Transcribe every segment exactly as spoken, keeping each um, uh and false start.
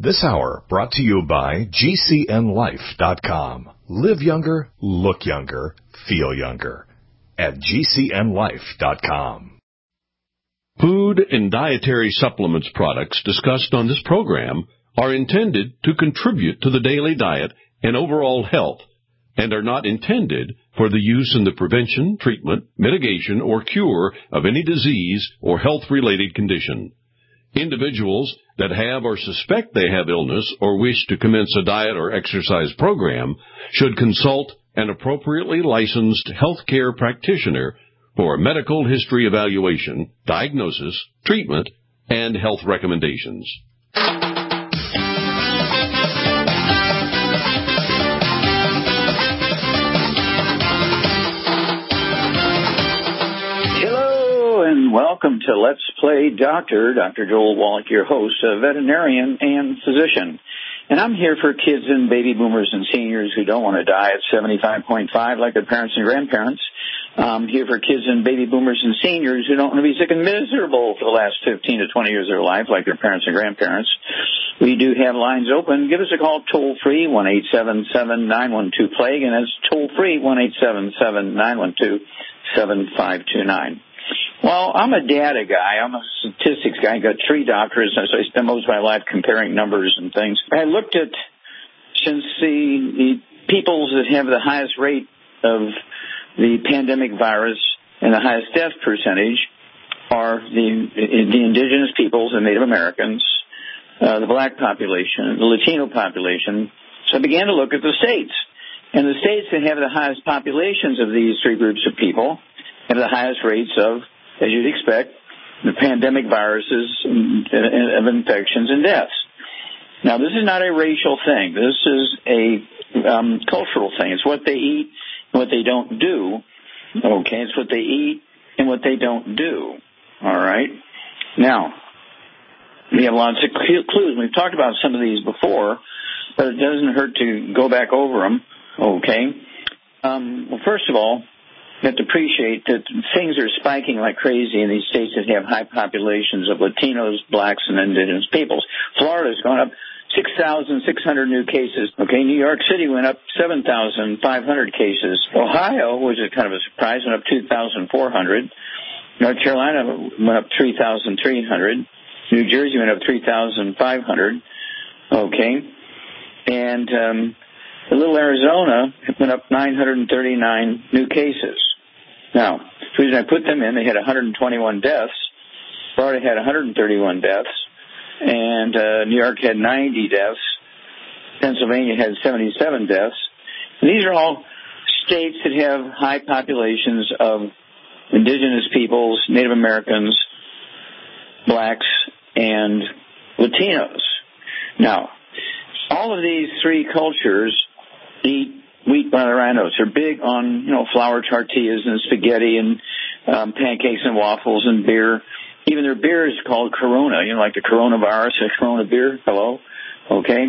This hour brought to you by G C N life dot com. Live younger, look younger, feel younger at G C N life dot com. Food and dietary supplements products discussed on this program are intended to contribute to the daily diet and overall health and are not intended for the use in the prevention, treatment, mitigation, or cure of any disease or health-related condition. Individuals that have or suspect they have illness or wish to commence a diet or exercise program should consult an appropriately licensed healthcare practitioner for a medical history evaluation, diagnosis, treatment, and health recommendations. Welcome to Let's Play Doctor. Doctor Joel Wallach, your host, a veterinarian and physician. And I'm here for kids and baby boomers and seniors who don't want to die at seventy-five point five like their parents and grandparents. I'm here for kids and baby boomers and seniors who don't want to be sick and miserable for the last fifteen to twenty years of their life like their parents and grandparents. We do have lines open. Give us a call toll-free, one eight seven seven, nine one two, plague, and that's toll-free, one eight seven seven, nine one two, seven five two nine. Well, I'm a data guy. I'm a statistics guy. I got three doctors, so I spend most of my life comparing numbers and things. I looked at, since the, the peoples that have the highest rate of the pandemic virus and the highest death percentage are the, the indigenous peoples, the Native Americans, uh, the black population, the Latino population. So I began to look at the states. And the states that have the highest populations of these three groups of people have the highest rates of, as you'd expect, the pandemic viruses of infections and deaths. Now, this is not a racial thing. This is a um, cultural thing. It's what they eat and what they don't do. Okay, it's what they eat and what they don't do. All right? Now, we have lots of clues. We've talked about some of these before, but it doesn't hurt to go back over them. Okay? Um, well, first of all, you have to appreciate that things are spiking like crazy in these states that have high populations of Latinos, blacks, and indigenous peoples. Florida's gone up six thousand six hundred new cases. Okay, New York City went up seven thousand five hundred cases. Ohio, which is kind of a surprise, went up two thousand four hundred. North Carolina went up three thousand three hundred. New Jersey went up three thousand five hundred. Okay, and um, a little Arizona went up nine hundred thirty-nine new cases. Now, the reason I put them in, they had one hundred twenty-one deaths. Florida had one hundred thirty-one deaths. And uh, New York had ninety deaths. Pennsylvania had seventy-seven deaths. And these are all states that have high populations of indigenous peoples, Native Americans, blacks, and Latinos. Now, all of these three cultures eat wheat, banana, rhinos. They're big on, you know, flour tortillas and spaghetti and um, pancakes and waffles and beer. Even their beer is called Corona, you know, like the coronavirus, a Corona beer. Hello? Okay?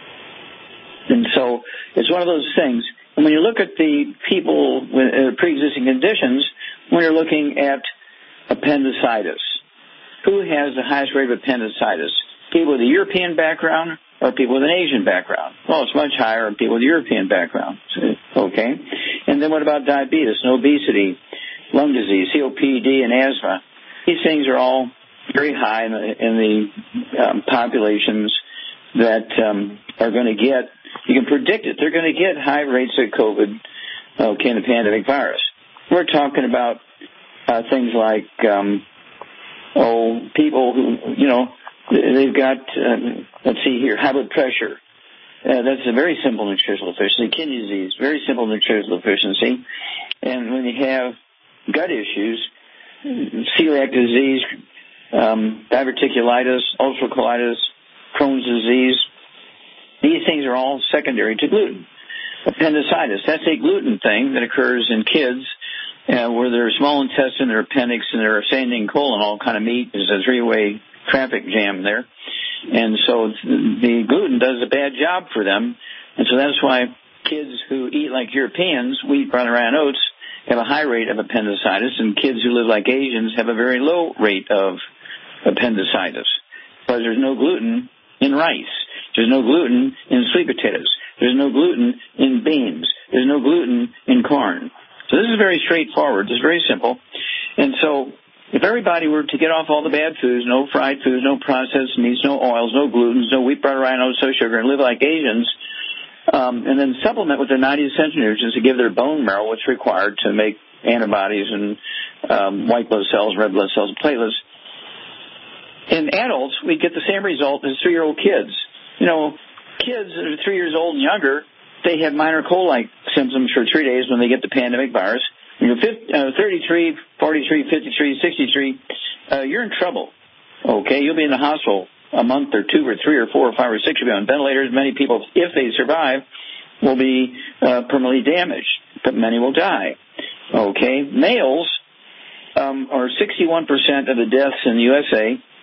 And so it's one of those things. And when you look at the people with uh, pre-existing conditions, when you're looking at appendicitis, who has the highest rate of appendicitis? People with a European background or people with an Asian background? Well, it's much higher in people with a European background. Okay? And then what about diabetes and obesity, lung disease, C O P D, and asthma? These things are all very high in the, in the um, populations that um, are going to get, you can predict it, they're going to get high rates of COVID, okay, in the pandemic virus. We're talking about uh, things like, um, oh, people who, you know, they've got, uh, let's see here, high blood pressure. Uh, that's a very simple nutritional deficiency. Kidney disease, very simple nutritional deficiency. And when you have gut issues, celiac disease, um, diverticulitis, ulcerative colitis, Crohn's disease, these things are all secondary to gluten. Appendicitis, that's a gluten thing that occurs in kids uh, where their small intestine, their appendix, and their ascending colon all kind of meet. There's a three-way traffic jam there. And so the gluten does a bad job for them. And so that's why kids who eat like Europeans, wheat, brown, and oats, have a high rate of appendicitis, and kids who live like Asians have a very low rate of appendicitis because there's no gluten in rice. There's no gluten in sweet potatoes. There's no gluten in beans. There's no gluten in corn. So this is very straightforward. It's very simple. And so if everybody were to get off all the bad foods, no fried foods, no processed meats, no oils, no glutens, no wheat, butter, rye, no soy sugar, and live like Asians, um, and then supplement with their ninety essential nutrients to give their bone marrow what's required to make antibodies and um, white blood cells, red blood cells, and platelets. In adults, we get the same result as three-year-old kids. You know, kids that are three years old and younger, they have minor cold-like symptoms for three days when they get the pandemic virus. When you're thirty-three, forty-three, fifty-three, sixty-three, uh, you're in trouble. Okay, you'll be in the hospital a month or two or three or four or five or six. You'll be on ventilators. Many people, if they survive, will be uh, permanently damaged, but many will die. Okay, males um, are sixty-one percent of the deaths in the U S A,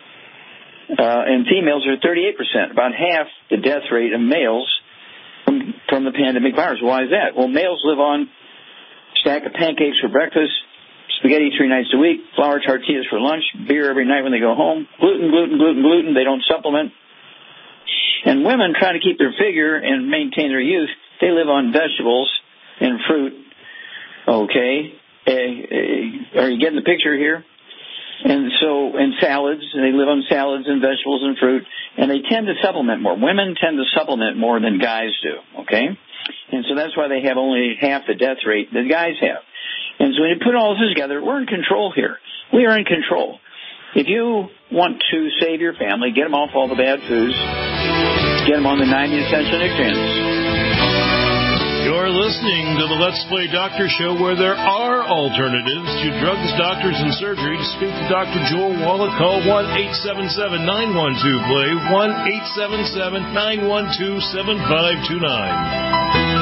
uh, and females are thirty-eight percent, about half the death rate of males from, from the pandemic virus. Why is that? Well, males live on stack of pancakes for breakfast, spaghetti three nights a week, flour tortillas for lunch, beer every night when they go home, gluten, gluten, gluten, gluten. They don't supplement. And women try to keep their figure and maintain their youth. They live on vegetables and fruit. Okay. Uh, uh, are you getting the picture here? And so, and salads. They live on salads and vegetables and fruit. And they tend to supplement more. Women tend to supplement more than guys do. Okay. And so that's why they have only half the death rate that guys have. And so when you put all this together, we're in control here. We are in control. If you want to save your family, get them off all the bad foods, get them on the ninety essential nutrients. You're listening to the Let's Play Doctor Show, where there are alternatives to drugs, doctors, and surgery. To speak to Doctor Joel Wallach, call one eight seven seven, nine one two, play, one eight seven seven, nine one two, seven five two nine.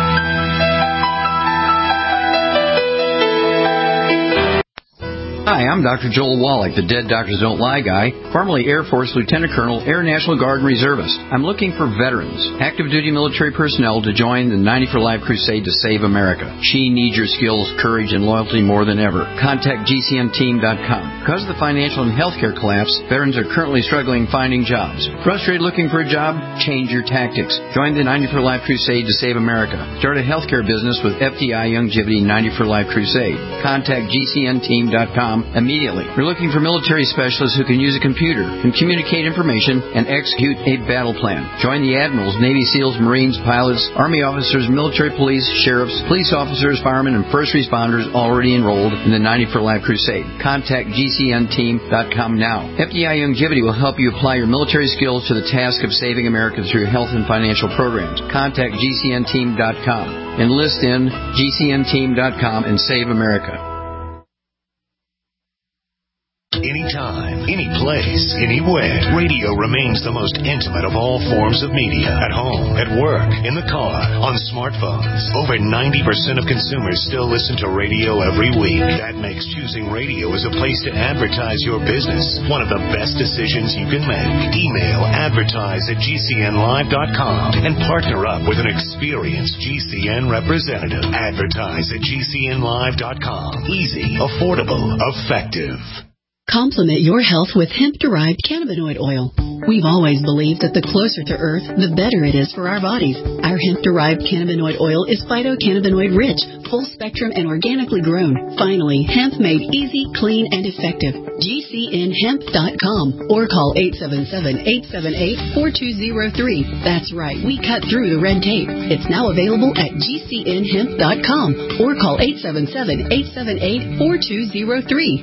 Hi, I'm Doctor Joel Wallach, the Dead Doctors Don't Lie guy, formerly Air Force Lieutenant Colonel, Air National Guard Reservist. I'm looking for veterans, active duty military personnel to join the ninety for Life crusade to save America. She needs your skills, courage, and loyalty more than ever. Contact G C N team dot com. Because of the financial and healthcare collapse, veterans are currently struggling finding jobs. Frustrated looking for a job? Change your tactics. Join the ninety for Life crusade to save America. Start a healthcare business with F D I Longevity ninety for Life crusade. Contact G C N team dot com immediately. We're looking for military specialists who can use a computer, can communicate information, and execute a battle plan. Join the admirals, Navy SEALs, Marines, pilots, Army officers, military police, sheriffs, police officers, firemen, and first responders already enrolled in the ninety for Life crusade. Contact G C N team dot com now. F D I Longevity will help you apply your military skills to the task of saving America through health and financial programs. Contact G C N team dot com. Enlist in G C N team dot com and save America. Anytime, any place, anywhere. Radio remains the most intimate of all forms of media. At home, at work, in the car, on smartphones. Over ninety percent of consumers still listen to radio every week. That makes choosing radio as a place to advertise your business one of the best decisions you can make. Email advertise at G C N live dot com and partner up with an experienced G C N representative. Advertise at G C N live dot com. Easy, affordable, effective. Complement your health with hemp-derived cannabinoid oil. We've always believed that the closer to Earth, the better it is for our bodies. Our hemp-derived cannabinoid oil is phytocannabinoid-rich, full-spectrum, and organically grown. Finally, hemp made easy, clean, and effective. G C N hemp dot com or call eight seven seven, eight seven eight, four two zero three. That's right, we cut through the red tape. It's now available at G C N hemp dot com or call eight seven seven, eight seven eight, four two zero three.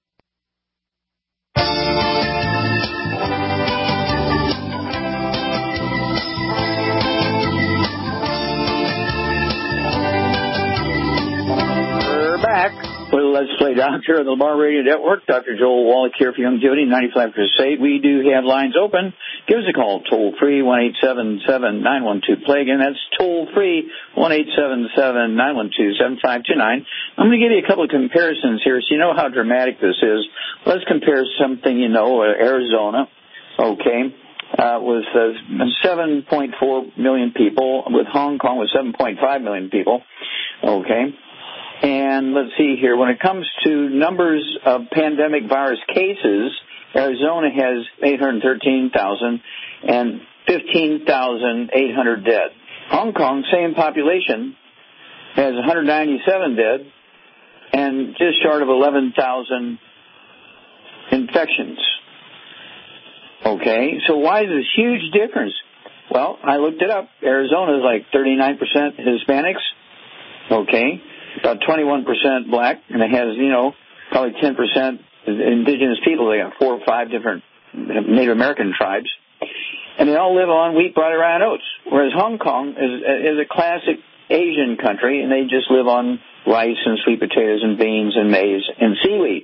Let's Play Doctor of the Lamar Radio Network. Doctor Joel Wallach here for Longevity ninety-five Crusade. We do have lines open. Give us a call, toll free, one eight seven seven, nine one two, play. Again, that's toll free, one eight seven seven, nine one two, seven five two nine. I'm going to give you a couple of comparisons here so you know how dramatic this is. Let's compare something, you know, uh, Arizona, okay, uh, with uh, seven point four million people, with Hong Kong with seven point five million people, okay. And let's see here. When it comes to numbers of pandemic virus cases, Arizona has eight hundred thirteen thousand, and fifteen thousand eight hundred dead. Hong Kong, same population, has one hundred ninety-seven dead and just short of eleven thousand infections. Okay, so why is this huge difference? Well, I looked it up. Arizona is like thirty-nine percent Hispanics. Okay, about twenty-one percent black, and it has, you know, probably ten percent indigenous people. They got four or five different Native American tribes. And they all live on wheat, barley, rye, and oats. Whereas Hong Kong is, is a classic Asian country, and they just live on rice and sweet potatoes and beans and maize and seaweed.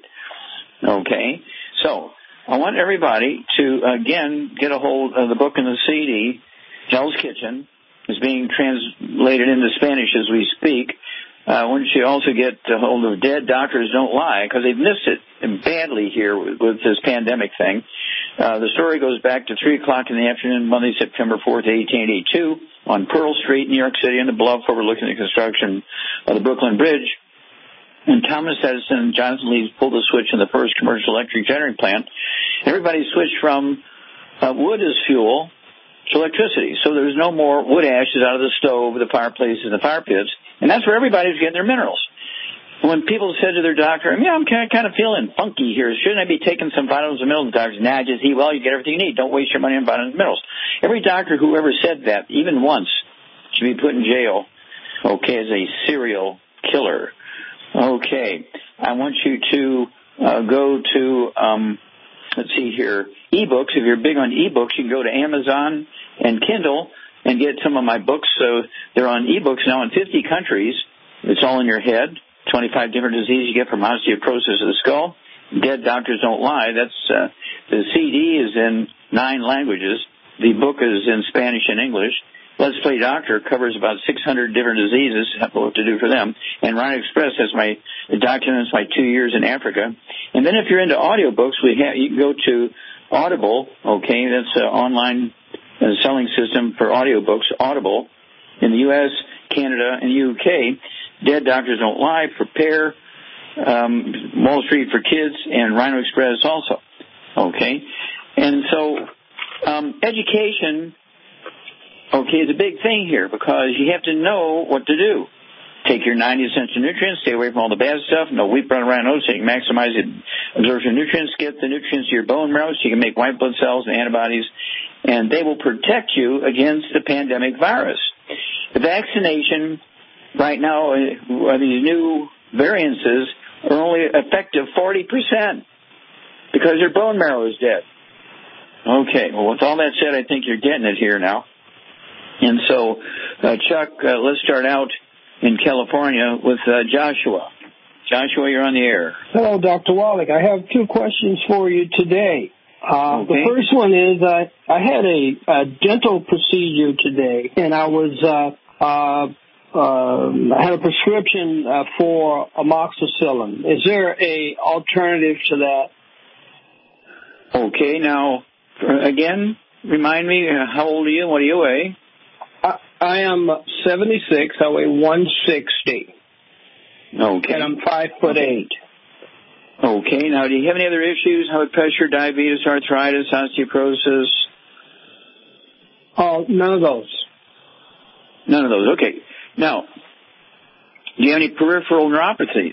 Okay? So, I want everybody to, again, get a hold of the book and the C D. Hell's Kitchen is being translated into Spanish as we speak. Uh, once you also get a hold of Dead Doctors Don't Lie, because they've missed it badly here with, with this pandemic thing. Uh, the story goes back to three o'clock in the afternoon, Monday, September fourth, eighteen eighty-two, on Pearl Street, New York City, in the bluff overlooking the construction of the Brooklyn Bridge. And Thomas Edison and Jonathan Leeds pulled the switch in the first commercial electric generating plant. Everybody switched from uh, wood as fuel to electricity. So there was no more wood ashes out of the stove, the fireplaces, and the fire pits. And that's where everybody was getting their minerals. When people said to their doctor, yeah, I'm kind of, kind of feeling funky here. Shouldn't I be taking some vitamins and minerals? The doctor said, nah, just eat well. You get everything you need. Don't waste your money on vitamins and minerals. Every doctor who ever said that, even once, should be put in jail, okay, as a serial killer. Okay. I want you to uh, go to, um, let's see here, ebooks. If you're big on ebooks, you can go to Amazon and Kindle and get some of my books. So they're on ebooks now in fifty countries. It's all in your head. twenty-five different diseases you get from osteoporosis of the skull. Dead Doctors Don't Lie. That's uh, the C D is in nine languages. The book is in Spanish and English. Let's Play Doctor covers about six hundred different diseases. I have what to do for them. And Rhino Express has my it documents my two years in Africa. And then if you're into audiobooks, we have you can go to Audible. Okay, that's an online uh, selling system for audiobooks. Audible in the U S, Canada, and U K. Dead Doctors Don't Lie, Prepare, um, Wall Street for Kids, and Rhino Express also. Okay? And so, um, education, okay, is a big thing here because you have to know what to do. Take your ninety essential nutrients, stay away from all the bad stuff, no wheat, brown, rye, and oats, so you can maximize the absorption of nutrients, get the nutrients to your bone marrow so you can make white blood cells and antibodies, and they will protect you against the pandemic virus. The vaccination right now, uh, these new variances are only effective forty percent because their bone marrow is dead. Okay, well, with all that said, I think you're getting it here now. And so, uh, Chuck, uh, let's start out in California with uh, Joshua. Joshua, you're on the air. Hello, Doctor Wallach. I have two questions for you today. Uh, okay. The first one is uh, I had a, a dental procedure today, and I was uh, uh, uh, I had a prescription uh, for amoxicillin. Is there a alternative to that? Okay. Now, again, remind me, uh, how old are you? What do you weigh? I, I am seventy-six. I weigh one sixty. Okay. And I'm five foot eight. Okay. Now, do you have any other issues? High blood pressure, diabetes, arthritis, osteoporosis? Oh, none of those. None of those. Okay. Now, do you have any peripheral neuropathies?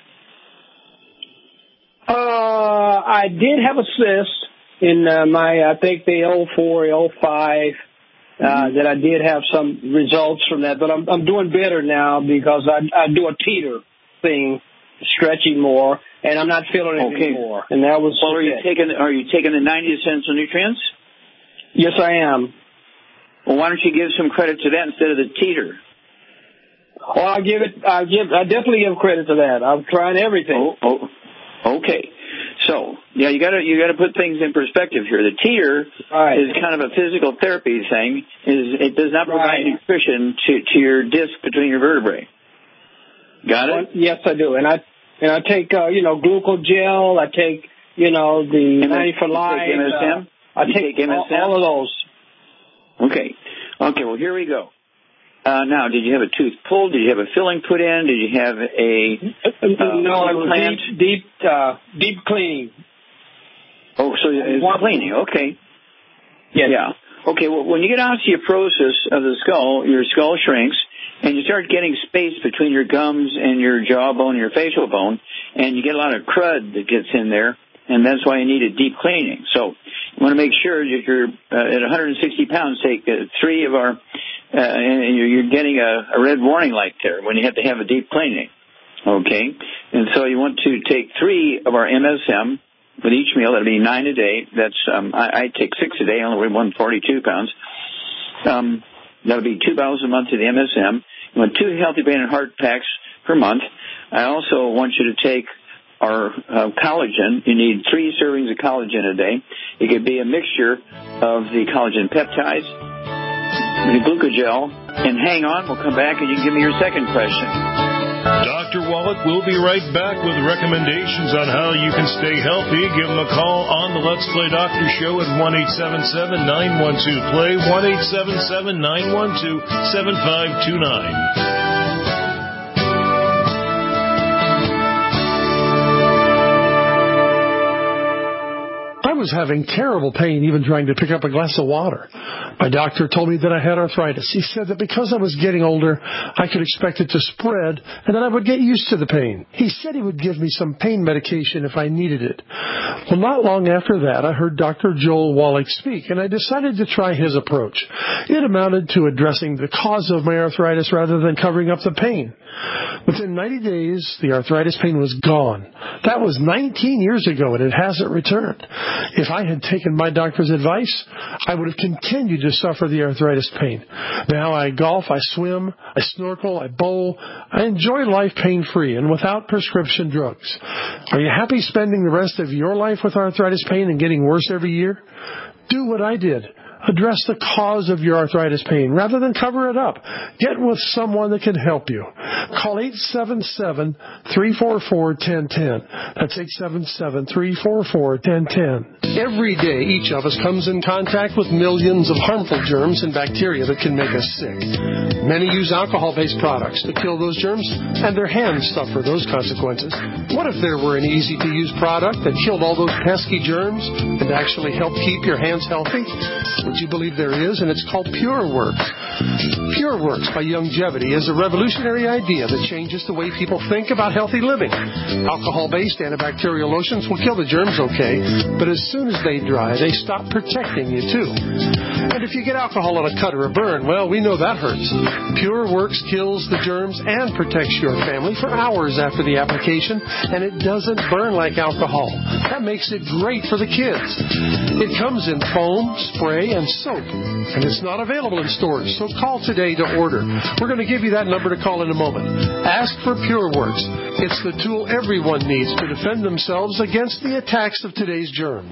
Uh, I did have a cyst in uh, my, I think the oh four, oh five, uh, mm-hmm. that I did have some results from that, but I'm, I'm doing better now because I, I do a teeter thing, stretching more, and I'm not feeling it okay. anymore. And that was. Well, are you taking? Are you taking the ninety essential nutrients? Yes, I am. Well, why don't you give some credit to that instead of the teeter? Well, I give it. I give. I definitely give credit to that. I'm trying everything. Oh, oh okay. So, yeah, you gotta you gotta put things in perspective here. The teeter right. is kind of a physical therapy thing. Is it does not provide right. nutrition to to your disc between your vertebrae. Got it? Well, yes, I do, and I and I take uh, you know glucogel. I take you know the ninety for life. You take M S M. Uh, I you take, take M S M? all, all of those. Okay. Okay. Well, here we go. Uh, now, did you have a tooth pulled? Did you have a filling put in? Did you have a uh, no? It was deep, deep, uh, deep cleaning. Oh, so it was cleaning. Okay. Yes. Yeah. Okay, well, when you get osteoporosis of the skull, your skull shrinks, and you start getting space between your gums and your jawbone and your facial bone, and you get a lot of crud that gets in there, and that's why you need a deep cleaning. So you want to make sure that you're uh, at one hundred sixty pounds, take uh, three of our, uh, and you're getting a, a red warning light there when you have to have a deep cleaning. Okay, and so you want to take three of our M S M with each meal. That'll be nine a day. That's um, I, I take six a day. I only weigh one hundred forty-two pounds. Um, that'll be two bottles a month of the M S M. You want two healthy brain and heart packs per month. I also want you to take our uh, collagen. You need three servings of collagen a day. It could be a mixture of the collagen peptides, the glucogel, and hang on. We'll come back and you can give me your second question. Doctor Wallach will be right back with recommendations on how you can stay healthy. Give him a call on the Let's Play Doctor Show at one eight seven seven, nine one two, play, one eight seven seven, nine one two, seven five two nine. I was having terrible pain even trying to pick up a glass of water. My doctor told me that I had arthritis. He said that because I was getting older, I could expect it to spread and that I would get used to the pain. He said he would give me some pain medication if I needed it. Well, not long after that, I heard Doctor Joel Wallach speak, and I decided to try his approach. It amounted to addressing the cause of my arthritis rather than covering up the pain. Within ninety days, the arthritis pain was gone. That was nineteen years ago, and it hasn't returned. If I had taken my doctor's advice, I would have continued to suffer the arthritis pain. Now I golf, I swim, I snorkel, I bowl. I enjoy life pain-free and without prescription drugs. Are you happy spending the rest of your life with arthritis pain and getting worse every year? Do what I did. Address the cause of your arthritis pain rather than cover it up. Get with someone that can help you. Call eight seven seven, three four four, one zero one zero. That's eight seven seven, three four four, one zero one zero. Every day, each of us comes in contact with millions of harmful germs and bacteria that can make us sick. Many use alcohol-based products to kill those germs, and their hands suffer those consequences. What if there were an easy-to-use product that killed all those pesky germs and actually helped keep your hands healthy? Would you believe there is? And it's called PureWorks. PureWorks by Youngevity is a revolutionary idea that changes the way people think about healthy living. Alcohol-based antibacterial lotions will kill the germs okay, but as soon as they dry, they stop protecting you too. And if you get alcohol on a cut or a burn, well, we know that hurts. PureWorks kills the germs and protects your family for hours after the application, and it doesn't burn like alcohol. That makes it great for the kids. It comes in foam, spray, and soap, and it's not available in stores, so call today to order. We're going to give you that number to call in a moment. Ask for PureWorks. It's the tool everyone needs to defend themselves against the attacks of today's germs.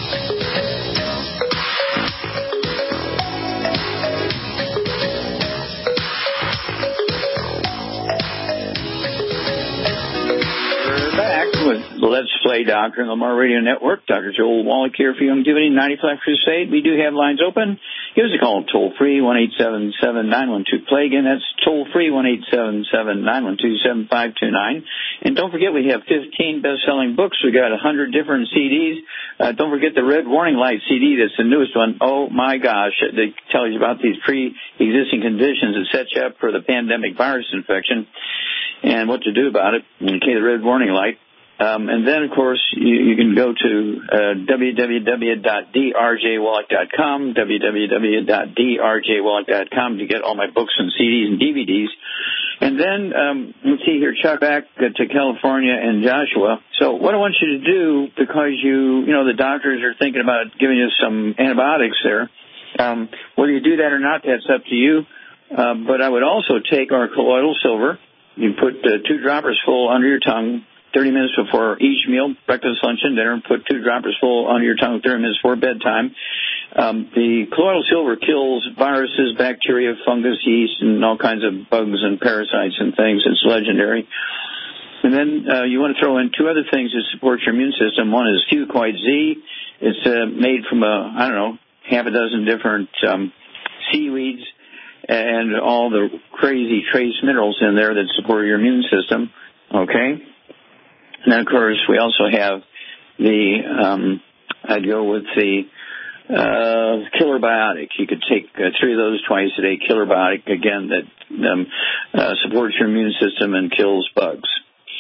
With Let's Play Doctor and Lamar Radio Network. Doctor Joel Wallach here for Youngevity ninety-five Crusade. We do have lines open. Give us a call toll free, one eight seven seven, nine one two, play. Again, that's toll free, one eight seven seven, nine one two, seven five two nine. And don't forget, we have fifteen best-selling books. We got one hundred different C Ds. Uh, don't forget the Red Warning Light C D. That's the newest one. Oh, my gosh. They tell you about these pre-existing conditions that set you up for the pandemic virus infection and what to do about it. Okay, the Red Warning Light. Um, and then, of course, you, you can go to uh, w w w dot d r j wallach dot com, w w w dot d r j wallach dot com to get all my books and C Ds and D V Ds. And then, um, let's see here, Chuck, back to California and Joshua. So what I want you to do, because you, you know, the doctors are thinking about giving you some antibiotics there, um, whether you do that or not, that's up to you. Uh, but I would also take our colloidal silver. You put uh, two droppers full under your tongue, thirty minutes before each meal, breakfast, lunch, and dinner. Put two droppers full under your tongue thirty minutes before bedtime. Um, the colloidal silver kills viruses, bacteria, fungus, yeast, and all kinds of bugs and parasites and things. It's legendary. And then uh, you want to throw in two other things to support your immune system. One is Fucoid Z. It's uh, made from, a, I don't know, half a dozen different um, seaweeds and all the crazy trace minerals in there that support your immune system. Okay? And then, of course, we also have the, um, I'd go with the uh, Killer Biotic. You could take uh, three of those twice a day. Killer Biotic, again, that um, uh, supports your immune system and kills bugs.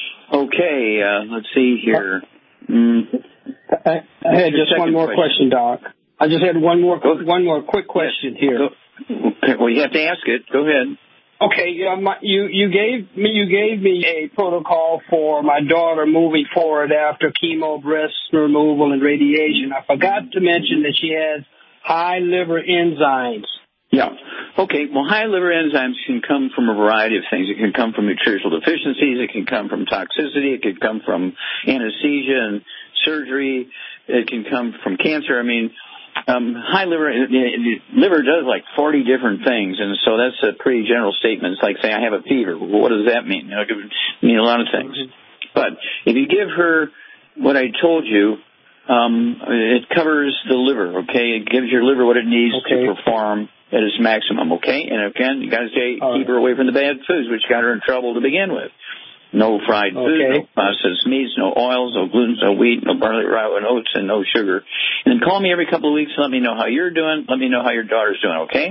Okay, uh, let's see here. Mm. I, I had just one more question, question, Doc. I just had one more one more quick question yes. here. Go. Okay, well, you have to ask it. Go ahead. Okay, yeah, my, you you gave me you gave me a protocol for my daughter moving forward after chemo, breast removal, and radiation. I forgot to mention that she has high liver enzymes. Yeah. Okay. Well, high liver enzymes can come from a variety of things. It can come from nutritional deficiencies. It can come from toxicity. It can come from anesthesia and surgery. It can come from cancer. I mean, um, high liver liver does like forty different things, and so that's a pretty general statement. It's like saying I have a fever. Well, what does that mean? You know, it could mean a lot of things. But if you give her what I told you, um, it covers the liver. Okay, it gives your liver what it needs okay. to perform at its maximum, okay? And again, you got to say, All keep right. her away from the bad foods, which got her in trouble to begin with. No fried okay. food, no processed meats, no oils, no gluten, no wheat, no barley, rye, and oats, and no sugar. And then call me every couple of weeks and let me know how you're doing. Let me know how your daughter's doing, okay?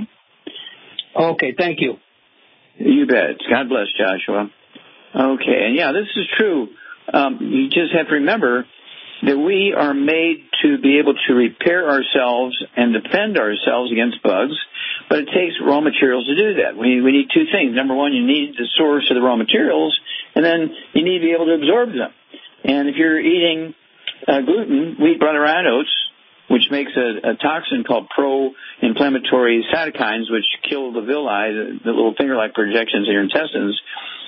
Okay, thank you. You bet. God bless, Joshua. Okay, and yeah, this is true. Um, you just have to remember that we are made to be able to repair ourselves and defend ourselves against bugs, but it takes raw materials to do that. We, we need two things. Number one, you need the source of the raw materials, and then you need to be able to absorb them. And if you're eating uh, gluten, wheat, barley, rye, and oats, which makes a, a toxin called pro-inflammatory cytokines, which kill the villi, the, the little finger-like projections in your intestines,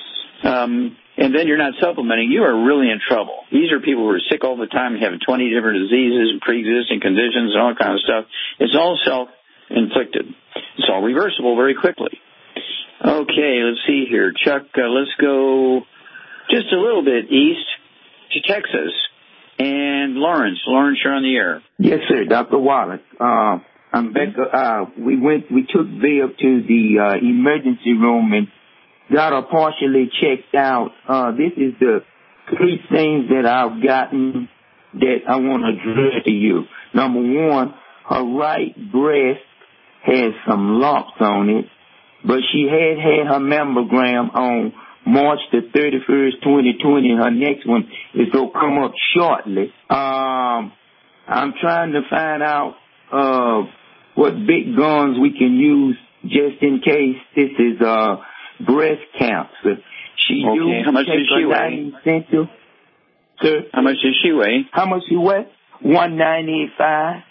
um, and then you're not supplementing, you are really in trouble. These are people who are sick all the time, having twenty different diseases and pre-existing conditions and all kind of stuff. It's all self-inflicted. It's all reversible very quickly. Okay, let's see here. Chuck, uh, let's go just a little bit east to Texas. And Lawrence. Lawrence, you're on the air. Yes, sir, Doctor Wallace. Uh, I'm back. Uh, we went, we took Viv to the uh, emergency room and got her partially checked out. Uh, this is the three things that I've gotten that I want to address to you. Number one, her right breast has some lumps on it, but she had had her mammogram on March the thirty-first, twenty twenty. Her next one is going to come up shortly. Um, I'm trying to find out uh, what big guns we can use just in case this is uh, breast cancer. She okay, how much does she weigh? Center. Sir? How much does she weigh? How much she weigh? one ninety-five.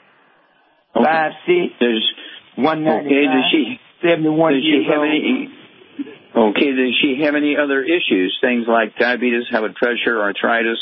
Okay. Five six. There's, one ninety-five. Okay, does she, seventy-one does years she have old. any, okay, does she have any other issues? Things like diabetes, high blood pressure, arthritis?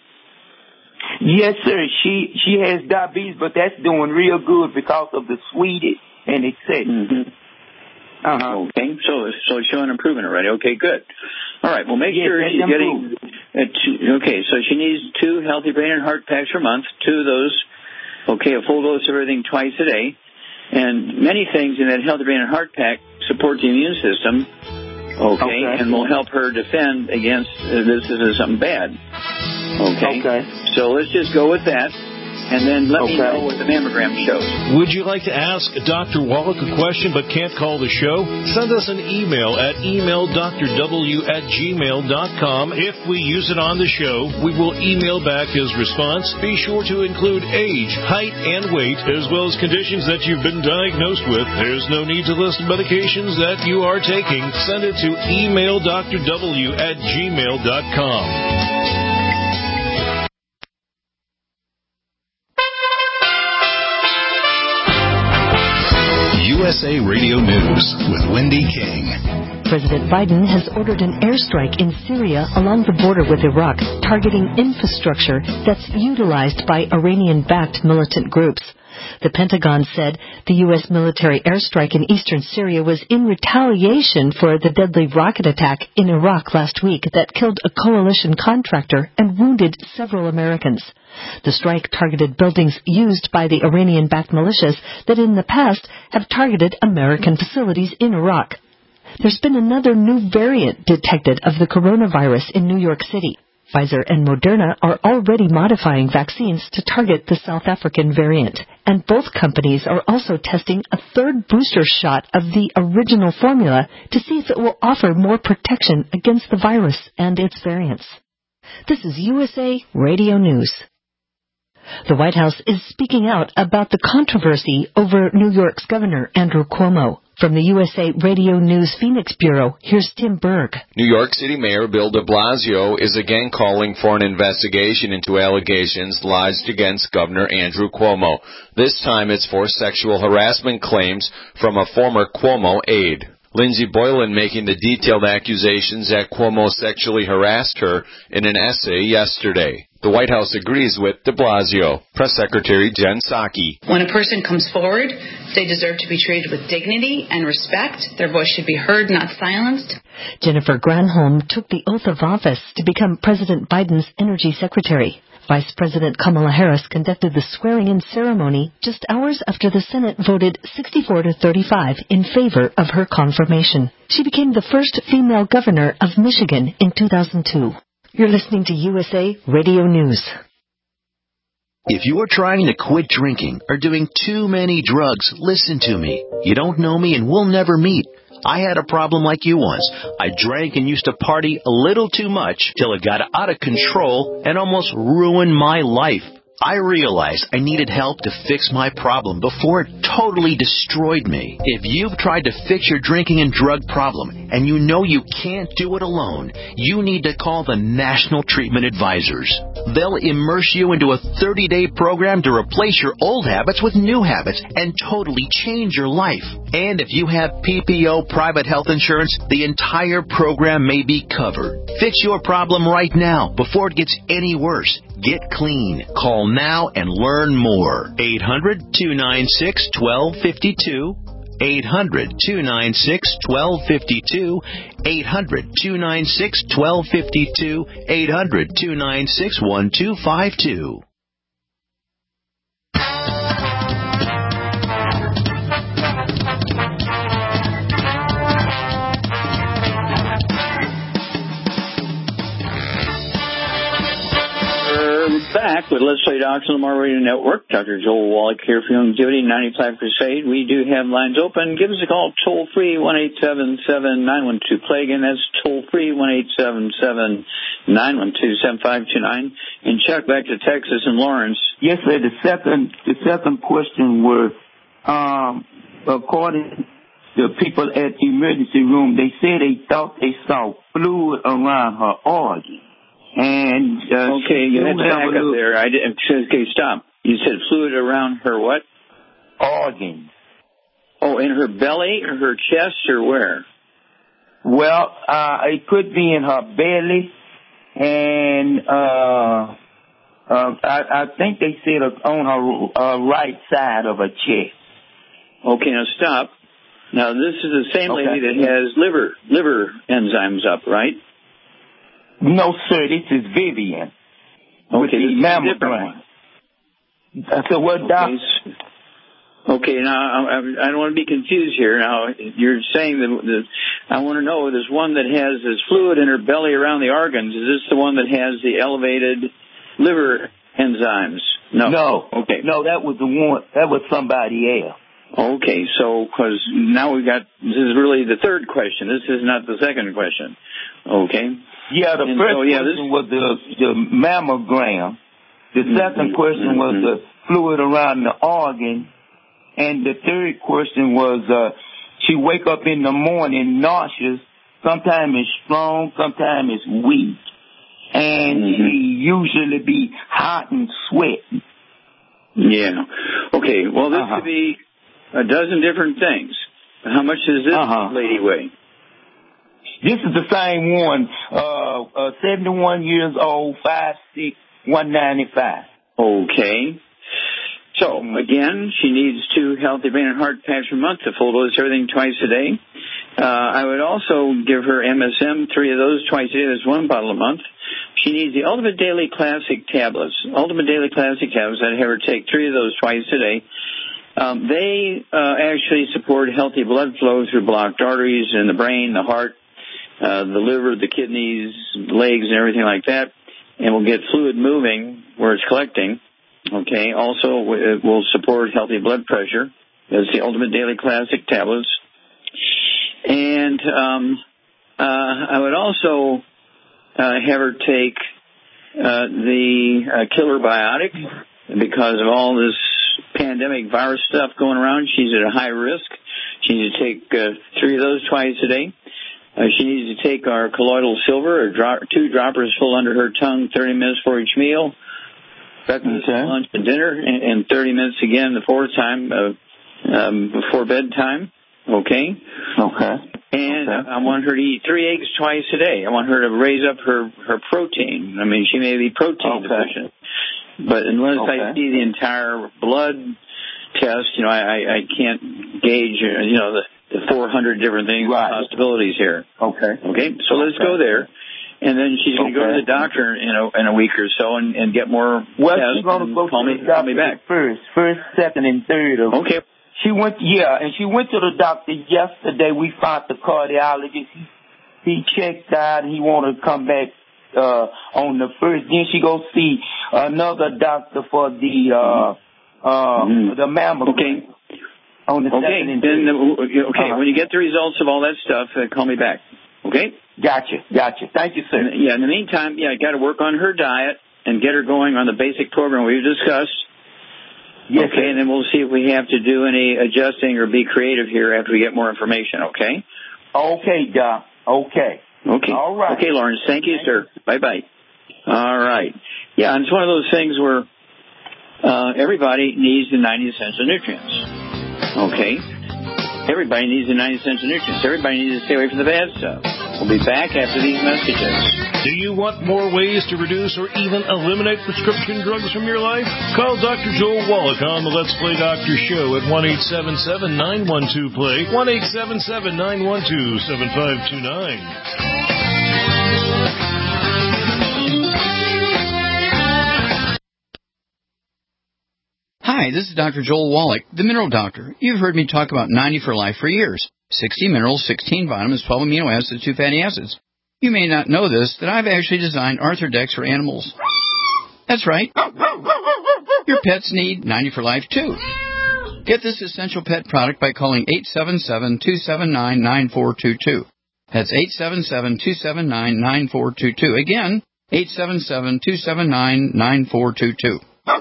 Yes, sir. She she has diabetes, but that's doing real good because of the sweetie and et cetera. Mm-hmm. Uh-huh. Okay, so so it's showing improvement already. Okay, good. All right, well, make yes, sure she's getting. Uh, two, okay, so she needs two healthy brain and heart packs per month. Two of those. Okay, a full dose of everything twice a day, and many things in that healthy brain and heart pack support the immune system. Okay, okay. And will help her defend against uh, this. This is something bad. Okay. Okay. So let's just go with that. And then let okay. me know what the mammogram shows. Would you like to ask Doctor Wallach a question but can't call the show? Send us an email at email d r w at gmail dot com. If we use it on the show, we will email back his response. Be sure to include age, height, and weight, as well as conditions that you've been diagnosed with. There's no need to list medications that you are taking. Send it to email d r w at gmail dot com. U S A Radio News with Wendy King. President Biden has ordered an airstrike in Syria along the border with Iraq, targeting infrastructure that's utilized by Iranian-backed militant groups. The Pentagon said the U S military airstrike in eastern Syria was in retaliation for the deadly rocket attack in Iraq last week that killed a coalition contractor and wounded several Americans. The strike targeted buildings used by the Iranian-backed militias that in the past have targeted American facilities in Iraq. There's been another new variant detected of the coronavirus in New York City. Pfizer and Moderna are already modifying vaccines to target the South African variant, and both companies are also testing a third booster shot of the original formula to see if it will offer more protection against the virus and its variants. This is U S A Radio News. The White House is speaking out about the controversy over New York's Governor Andrew Cuomo. From the U S A Radio News Phoenix Bureau, here's Tim Berg. New York City Mayor Bill de Blasio is again calling for an investigation into allegations lodged against Governor Andrew Cuomo. This time it's for sexual harassment claims from a former Cuomo aide. Lindsey Boylan making the detailed accusations that Cuomo sexually harassed her in an essay yesterday. The White House agrees with de Blasio. Press Secretary Jen Psaki. When a person comes forward, they deserve to be treated with dignity and respect. Their voice should be heard, not silenced. Jennifer Granholm took the oath of office to become President Biden's Energy Secretary. Vice President Kamala Harris conducted the swearing-in ceremony just hours after the Senate voted sixty-four to thirty-five in favor of her confirmation. She became the first female governor of Michigan in two thousand two. You're listening to U S A Radio News. If you're trying to quit drinking or doing too many drugs, listen to me. You don't know me and we'll never meet. I had a problem like you once. I drank and used to party a little too much till it got out of control and almost ruined my life. I realized I needed help to fix my problem before it totally destroyed me. If you've tried to fix your drinking and drug problem and you know you can't do it alone, you need to call the National Treatment Advisors. They'll immerse you into a thirty-day program to replace your old habits with new habits and totally change your life. And if you have P P O private health insurance, the entire program may be covered. Fix your problem right now before it gets any worse. Get clean. Call now and learn more. eight hundred, two nine six, one two five two. eight hundred, two nine six, one two five two. eight hundred, two nine six, one two five two. eight hundred, two nine six, one two five two. Back with Let's Play Docs on the Mar Radio Network. Doctor Joel Wallach here for Longevity ninety-five Crusade. We do have lines open. Give us a call toll free one eight seven seven, nine one two, play. Again, that's toll free one eight seven seven, nine one two, seven five two nine. And Chuck, back to Texas and Lawrence. Yes, sir. The second the second question was, um, according to people at the emergency room, they said they thought they saw fluid around her organ. And uh, okay, you had to back up there. I didn't. Okay, stop. You said fluid around her what? Organs. Oh, in her belly, or her chest, or where? Well, uh, it could be in her belly, and uh, uh, I, I think they said on her uh, right side of her chest. Okay, now stop. Now this is the same okay. lady that has liver liver enzymes up, right? No, sir, this is Vivian. Okay, this is a different one. I said, what, Doc? Okay, now, I, I don't want to be confused here. Now, you're saying that, that I want to know, there's one that has this fluid in her belly around the organs. Is this the one that has the elevated liver enzymes? No. No. Okay. No, that was the one, that was somebody else. Okay, so, because now we've got, this is really the third question. This is not the second question. Okay. Yeah, the and first so, yeah, question this... was the, the mammogram. The mm-hmm. second question mm-hmm. was the fluid around the organ. And the third question was, uh, she wake up in the morning nauseous. Sometimes it's strong, sometimes it's weak. And mm-hmm. she usually be hot and sweating. Yeah. Okay, well, this uh-huh. could be a dozen different things. How much does this uh-huh. lady weigh? This is the same one, uh, uh, seventy-one years old, five six, one ninety-five. Okay. So, again, she needs two healthy brain and heart packs per month, a full dose of everything twice a day. Uh, I would also give her M S M, three of those twice a day. That's one bottle a month. She needs the Ultimate Daily Classic tablets. Ultimate Daily Classic tablets, I'd have her take three of those twice a day. Um, they uh, actually support healthy blood flow through blocked arteries in the brain, the heart, Uh, the liver, the kidneys, legs, and everything like that. and will get fluid moving where it's collecting. Okay. Also, it will support healthy blood pressure. It's the Ultimate Daily Classic tablets. And um, uh, I would also uh, have her take uh, the uh, Killer Biotic because of all this pandemic virus stuff going around. She's at a high risk. She needs to take uh, three of those twice a day. Uh, she needs to take our colloidal silver, or drop, two droppers full under her tongue, thirty minutes for each meal, breakfast, okay. lunch, and dinner, and, and thirty minutes again the fourth time uh, um, before bedtime. Okay? Okay. And okay. I want her to eat three eggs twice a day. I want her to raise up her, her protein. I mean, she may be protein okay. deficient. But unless okay. I see the entire blood test, you know, I, I, I can't gauge, you know, the, the four hundred different things, right. possibilities here. Okay. Okay, so let's okay. go there. And then she's going to okay. go to the doctor in a, in a week or so and, and get more well, tests. Well, she's going to go call to me, the doctor call me back. first, first, second, and third. Of okay. She went, yeah, and she went to the doctor yesterday. We found the cardiologist. He, he checked out. He wanted to come back uh, on the first. Then she go see another doctor for the uh, uh, mm-hmm. the mammogram. Okay. On the okay. second and then the, okay. uh, when you get the results of all that stuff, uh, call me back. Okay. Gotcha. Gotcha. Thank you, sir. And, yeah. In the meantime, yeah, I got to work on her diet and get her going on the basic program we've discussed. Yes, okay, sir. And then we'll see if we have to do any adjusting or be creative here after we get more information, okay? Okay, Doc. Okay. Okay. All right. Okay, Lawrence. Thank you, Thank sir. You. Bye-bye. All right. Yeah, and it's one of those things where uh, everybody needs the ninety essential nutrients, okay? Everybody needs the ninety essential nutrients. Everybody needs to stay away from the bad stuff. We'll be back after these messages. Do you want more ways to reduce or even eliminate prescription drugs from your life? Call Doctor Joel Wallach on the Let's Play Doctor Show at one eight seven seven, nine one two, play, one eight seven seven, nine one two, seven five two nine. Hi, this is Doctor Joel Wallach, the Mineral Doctor. You've heard me talk about ninety for Life for years. sixty minerals, sixteen vitamins, twelve amino acids, two fatty acids. You may not know this, that I've actually designed Arthrodex for animals. That's right. Your pets need ninety for Life, too. Get this essential pet product by calling eight seven seven, two seven nine, nine four two two. That's eight seven seven, two seven nine, nine four two two. Again, eight seven seven, two seven nine, nine four two two.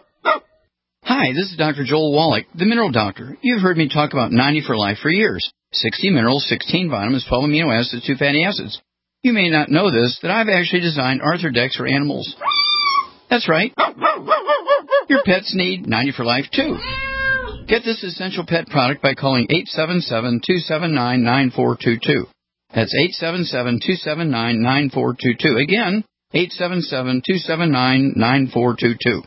Hi, this is Doctor Joel Wallach, the Mineral Doctor. You've heard me talk about ninety for Life for years. sixty minerals, sixteen vitamins, twelve amino acids, two fatty acids. You may not know this, that I've actually designed Arthrodex for animals. That's right. Your pets need ninety for Life, too. Get this essential pet product by calling eight seven seven, two seven nine, nine four two two. That's eight seven seven, two seven nine, nine four two two. Again, eight seven seven, two seven nine, nine four two two.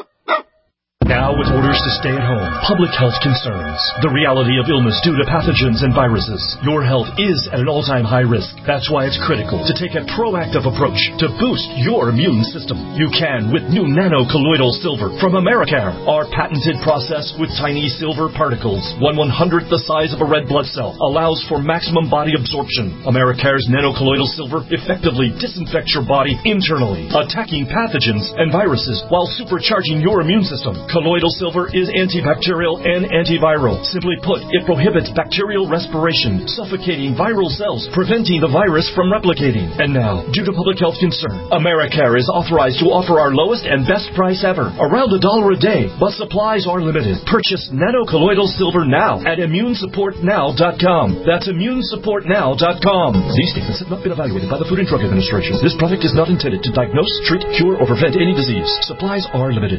Now, with orders to stay at home, public health concerns, the reality of illness due to pathogens and viruses, your health is at an all-time high risk. That's why it's critical to take a proactive approach to boost your immune system. You can with new nano-colloidal silver from Americare, our patented process with tiny silver particles, one one-hundredth the size of a red blood cell, allows for maximum body absorption. Americare's nano-colloidal silver effectively disinfects your body internally, attacking pathogens and viruses while supercharging your immune system. Colloidal silver is antibacterial and antiviral. Simply put, it prohibits bacterial respiration, suffocating viral cells, preventing the virus from replicating. And now, due to public health concern, Americare is authorized to offer our lowest and best price ever, around a dollar a day, but supplies are limited. Purchase nano-colloidal silver now at immune support now dot com. That's immune support now dot com. These statements have not been evaluated by the Food and Drug Administration. This product is not intended to diagnose, treat, cure, or prevent any disease. Supplies are limited.